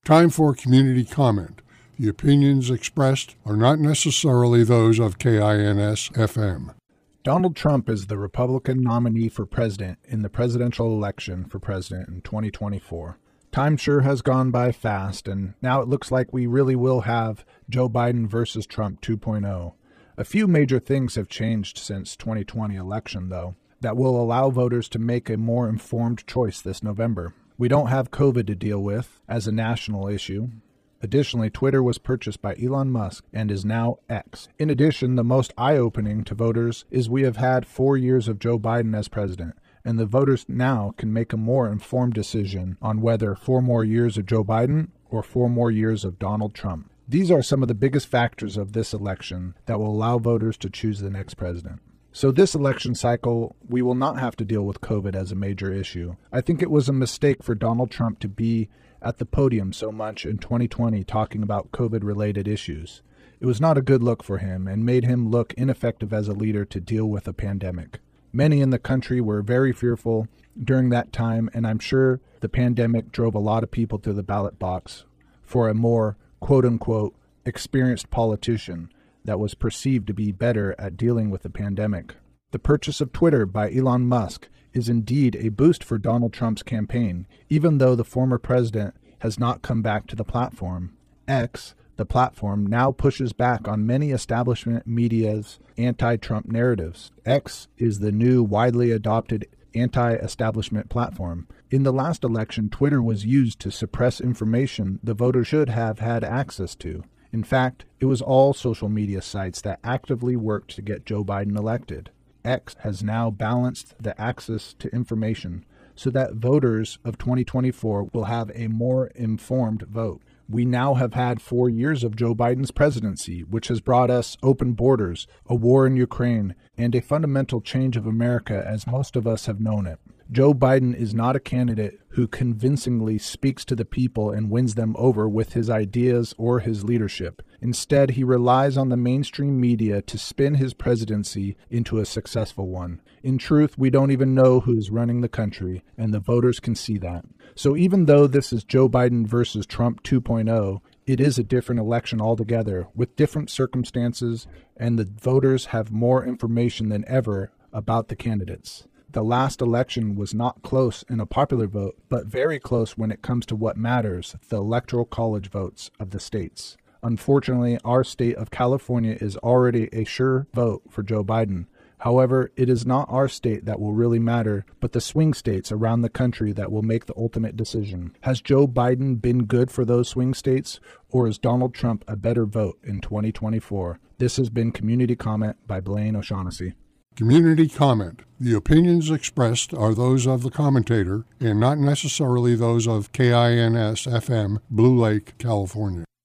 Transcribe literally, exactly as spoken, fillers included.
Time for community comment. The opinions expressed are not necessarily those of K I N S F M. Donald Trump is the Republican nominee for president in the presidential election for president in twenty twenty-four. Time sure has gone by fast, and now it looks like we really will have Joe Biden versus Trump two point oh. A few major things have changed since twenty twenty election, though, that will allow voters to make a more informed choice this November. We don't have COVID to deal with as a national issue. Additionally, Twitter was purchased by Elon Musk and is now X. In addition, the most eye-opening to voters is we have had four years of Joe Biden as president, and the voters now can make a more informed decision on whether four more years of Joe Biden or four more years of Donald Trump. These are some of the biggest factors of this election that will allow voters to choose the next president. So this election cycle, we will not have to deal with COVID as a major issue. I think it was a mistake for Donald Trump to be at the podium so much in twenty twenty talking about COVID-related issues. It was not a good look for him and made him look ineffective as a leader to deal with a pandemic. Many in the country were very fearful during that time, and I'm sure the pandemic drove a lot of people to the ballot box for a more quote-unquote experienced politician that was perceived to be better at dealing with the pandemic. The purchase of Twitter by Elon Musk is indeed a boost for Donald Trump's campaign, even though the former president has not come back to the platform. X, the platform, now pushes back on many establishment media's anti-Trump narratives. X is the new widely adopted anti-establishment platform. In the last election, Twitter was used to suppress information the voter should have had access to. In fact, it was all social media sites that actively worked to get Joe Biden elected. X has now balanced the access to information so that voters of twenty twenty-four will have a more informed vote. We now have had four years of Joe Biden's presidency, which has brought us open borders, a war in Ukraine, and a fundamental change of America as most of us have known it. Joe Biden is not a candidate who convincingly speaks to the people and wins them over with his ideas or his leadership. Instead, he relies on the mainstream media to spin his presidency into a successful one. In truth, we don't even know who is running the country, and the voters can see that. So even though this is Joe Biden versus Trump two point oh, it is a different election altogether, with different circumstances, and the voters have more information than ever about the candidates. The last election was not close in a popular vote, but very close when it comes to what matters, the electoral college votes of the states. Unfortunately, our state of California is already a sure vote for Joe Biden. However, it is not our state that will really matter, but the swing states around the country that will make the ultimate decision. Has Joe Biden been good for those swing states, or is Donald Trump a better vote in twenty twenty-four? This has been Community Comment by Blaine O'Shaughnessy. Community comment. The opinions expressed are those of the commentator and not necessarily those of K I N S F M, Blue Lake, California.